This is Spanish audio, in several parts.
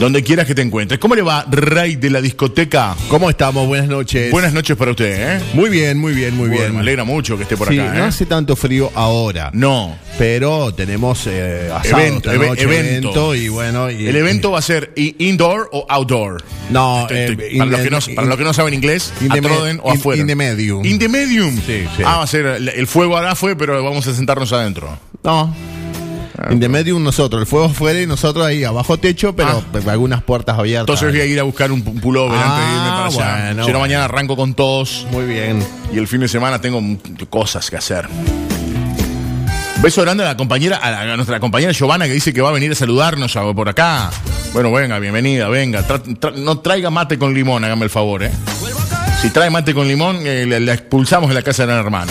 donde quieras que te encuentres. ¿Cómo le va, Rey de la discoteca? ¿Cómo estamos? Buenas noches. Buenas noches para usted, ¿eh? Muy bien, muy bien, muy bien. Me alegra mucho que esté por sí, acá, ¿eh? No hace tanto frío ahora. No. Pero tenemos evento y bueno. ¿El evento va a ser indoor o outdoor? No, para los que no saben inglés, atroden o afuera. In the medium. In the medium. Sí. Va a ser, el fuego ahora fue, pero vamos a sentarnos adentro. No. In the medium nosotros, el fuego afuera y nosotros ahí abajo techo, pero algunas puertas abiertas. Entonces voy a ir a buscar un pullover antes de irme para allá. Bueno, mañana arranco con todos. Muy bien. Y el fin de semana tengo cosas que hacer. Beso grande a nuestra compañera Giovanna, que dice que va a venir a saludarnos por acá. Bueno, venga, bienvenida, venga. No traiga mate con limón, hágame el favor, ¿eh? Si trae mate con limón, la expulsamos de la casa de Gran Hermano.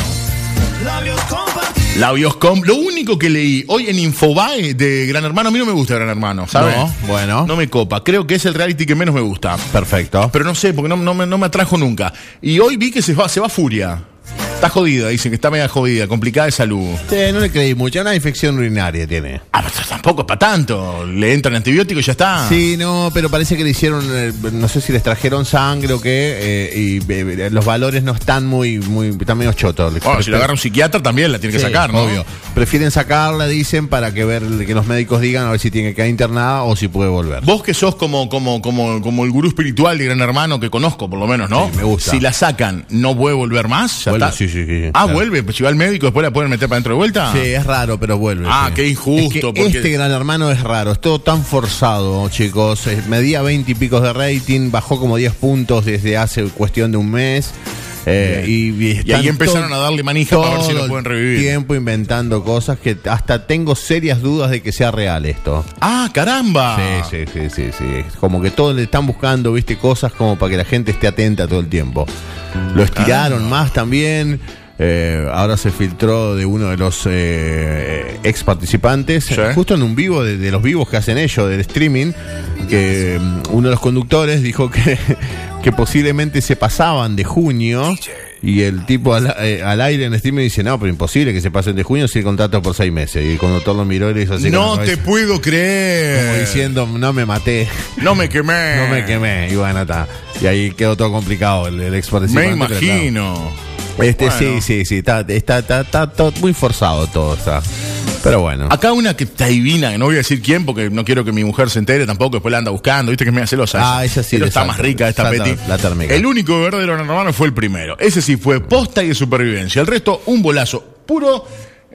Labios con... Lo único que leí hoy en Infobae de Gran Hermano, a mí no me gusta Gran Hermano, ¿sabes? No, bueno. No me copa. Creo que es el reality que menos me gusta. Perfecto. Pero no sé, porque no me atrajo nunca. Y hoy vi que se va Furia. Está jodida, dicen que está media jodida, complicada de salud. Sí, no le creí mucho, una infección urinaria tiene. Pero tampoco es para tanto, le entran antibióticos y ya está. Sí, no, pero parece que le hicieron, no sé si le extrajeron sangre o qué, y los valores no están están medio chotos. Si le agarra un psiquiatra también la tiene que sacar, ¿no? Obvio. Prefieren sacarla, dicen, para que los médicos digan a ver si tiene que quedar internada o si puede volver. Vos que sos como el gurú espiritual de Gran Hermano que conozco, por lo menos, ¿no? Sí, me gusta. Si la sacan, ¿no puede volver más? ¿Ya está? Sí. Claro. Vuelve, pues si va al médico después la pueden meter para adentro de vuelta. Sí, es raro, pero vuelve. Sí. Qué injusto. Es que este Gran Hermano es raro, es todo tan forzado, chicos. Medía 20 y picos de rating, bajó como 10 puntos desde hace cuestión de un mes. Y ahí empezaron a darle manija para ver si lo pueden revivir. Tiempo inventando cosas que hasta tengo serias dudas de que sea real esto. ¡Caramba! Sí. Como que todos le están buscando, viste, cosas como para que la gente esté atenta todo el tiempo. Lo estiraron más también. Ahora se filtró de uno de los ex participantes, justo en un vivo de los vivos que hacen ellos, del streaming, que uno de los conductores dijo que posiblemente se pasaban de junio. Y el tipo al aire en streaming dice, no, pero imposible que se pasen de junio si el contrato es por 6 meses. Y el conductor lo miró y le hizo así. No te puedo creer. Como diciendo, no me maté. No me quemé. Y bueno, está. Y ahí quedó todo complicado el ex participante. Me imagino. Sí, está todo muy forzado todo, está. Pero bueno. Acá una que está divina, que no voy a decir quién porque no quiero que mi mujer se entere tampoco, después la anda buscando, viste que es media celosa. Esa sí. Pero está más rica esta Peti. La térmica. El único verdadero Gran Hermano fue el primero. Ese sí fue posta y de supervivencia. El resto, un bolazo puro.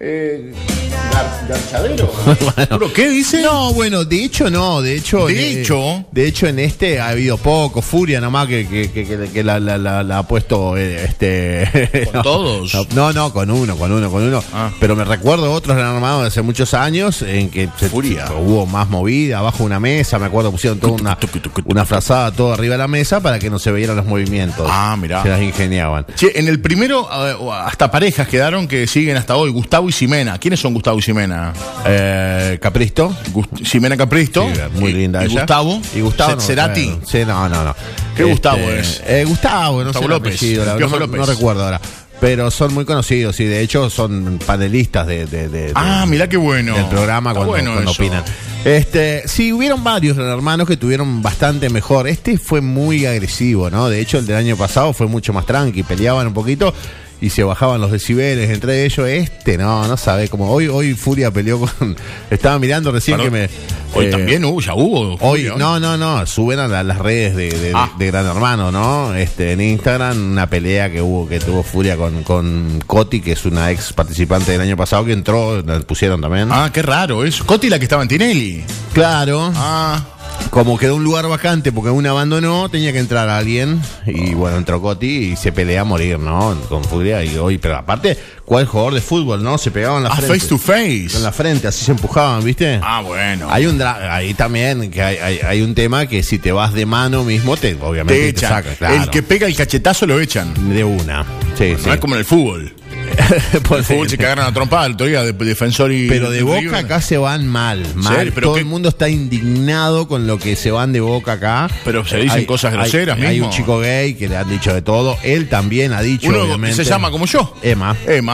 ¿Garchadero? Bueno. ¿Qué dice? No, bueno, de hecho no, de hecho en este ha habido poco, Furia nomás que la ha puesto ¿Con todos? No, con uno. Pero me recuerdo otros Gran Hermanos de hace muchos años en que Furia hubo más movida, abajo una mesa, me acuerdo pusieron toda una frazada todo arriba de la mesa para que no se vieran los movimientos. Mirá. Se las ingeniaban. Che, en el primero hasta parejas quedaron que siguen hasta hoy, Gustavo y Ximena. ¿Quiénes son Gustavo y Ximena? Capristo. Ximena Capristo. Sí, muy linda ella. Gustavo. Y Gustavo. Cerati. Sí, no. ¿Qué Gustavo es? Gustavo, no sé el López. apellido, López. No recuerdo ahora. Pero son muy conocidos y de hecho son panelistas mirá qué bueno. del programa cuando opinan. Sí, hubieron varios hermanos que tuvieron bastante mejor. Este fue muy agresivo, ¿no? De hecho, el del año pasado fue mucho más tranqui, peleaban un poquito y se bajaban los decibeles entre ellos. No sabe cómo. Hoy Furia peleó con. Estaba mirando recién que me. Hoy también ya hubo. Hoy, no, suben a las redes de Gran Hermano, ¿no? En Instagram, una pelea que tuvo Furia con Coti, que es una ex participante del año pasado que entró, la pusieron también. Qué raro eso. Coti, la que estaba en Tinelli. Claro. Como quedó un lugar vacante porque uno abandonó, tenía que entrar alguien. Y bueno, entró Coti y se pelea a morir, ¿no? Con Furia. Pero aparte, ¿cuál jugador de fútbol, no? Se pegaban la frente. Face to face. En la frente, así se empujaban, ¿viste? Bueno. Ahí también que hay un tema que si te vas de mano mismo, obviamente te sacan. Claro. El que pega el cachetazo lo echan. De una. Sí. No es como en el fútbol. El fútbol se cagaron a trompada el otro día de Defensor y. Pero de Boca acá se van mal. Todo el mundo está indignado con lo que se van de Boca acá. Pero se dicen cosas groseras mismo. Hay un chico gay que le han dicho de todo. Él también ha dicho, uno obviamente. Se llama como yo. Emma.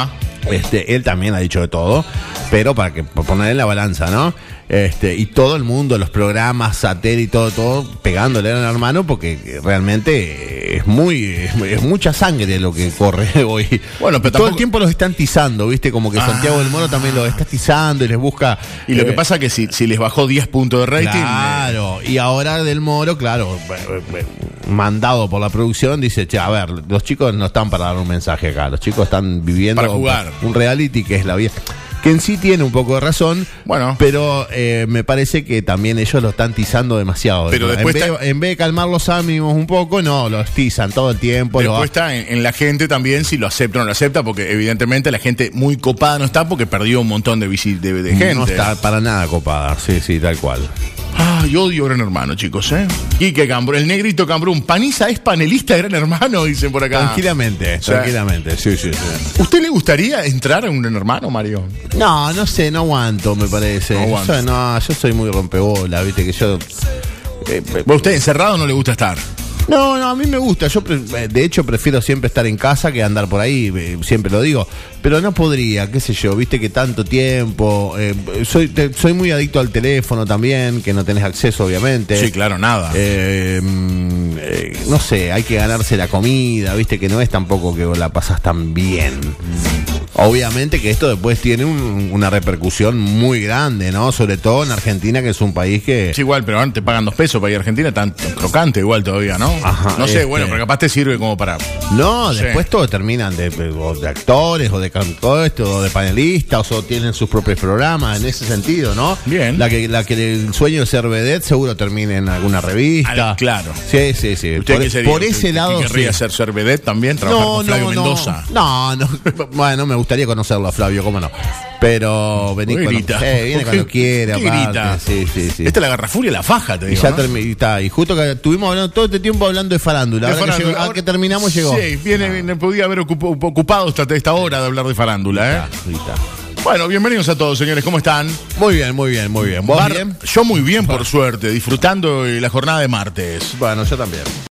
Él también ha dicho de todo, pero para poner en la balanza, ¿no? Y todo el mundo, los programas, satélite, todo pegándole al hermano, porque realmente es mucha sangre lo que corre hoy. Bueno, pero todo el tiempo los están tizando, ¿viste? Como que Santiago del Moro también los está tizando y les busca. Y lo que pasa es que si les bajó 10 puntos de rating. Claro, y ahora Del Moro, claro, mandado por la producción, dice, che, a ver, los chicos no están para dar un mensaje acá, los chicos están viviendo para jugar un reality que es la vida. Que en sí tiene un poco de razón, bueno, pero me parece que también ellos lo están tizando demasiado. Pero después en vez de calmar los ánimos un poco, no, los tizan todo el tiempo. Después está en la gente también si lo acepta o no lo acepta, porque evidentemente la gente muy copada no está porque perdió un montón de gente. No está para nada copada, sí, tal cual. Ay, odio Gran Hermano, chicos, Quique Cambro, el negrito Cambrún. Paniza es panelista de Gran Hermano, dicen por acá. Tranquilamente, sí. ¿Usted le gustaría entrar a un Gran Hermano, Mario? No sé, no aguanto, me parece. Yo soy muy rompebola, viste que yo. ¿Usted encerrado no le gusta estar? No, a mí me gusta. Yo, de hecho, prefiero siempre estar en casa que andar por ahí, siempre lo digo. Pero no podría, qué sé yo, viste que tanto tiempo. Soy muy adicto al teléfono también, que no tenés acceso, obviamente. Sí, claro, nada. No sé, hay que ganarse la comida, viste que no es tampoco que la pasás tan bien. Obviamente que esto después tiene una repercusión muy grande, ¿no? Sobre todo en Argentina, que es un país que... Es igual, pero ahora te pagan 2 pesos para ir a Argentina, tan crocante igual todavía, ¿no? Ajá, no sé, bueno, pero capaz te sirve como para... No, después todos terminan de actores, o de cantores, o de panelistas, o tienen sus propios programas, en ese sentido, ¿no? Bien. La que el sueño de ser vedette seguro termina en alguna revista. Claro. Sí. ¿Usted qué sería? Por ese lado... ¿Querría ser vedette también? ¿Trabajar con Flavio Mendoza? No. Bueno, me gustaría conocerlo a Flavio, cómo no. Pero vení viene cuando quiera. Grita. Sí. Esta es la Garrafuria, la faja, te digo. Y ya y justo que estuvimos hablando todo este tiempo hablando de farándula. Ahora que terminamos llegó. Sí, viene, podía haber ocupado esta hora de hablar de farándula, Está. Bueno, bienvenidos a todos, señores. ¿Cómo están? Muy bien. ¿Vos bien? Yo muy bien, por suerte, disfrutando la jornada de martes. Bueno, yo también.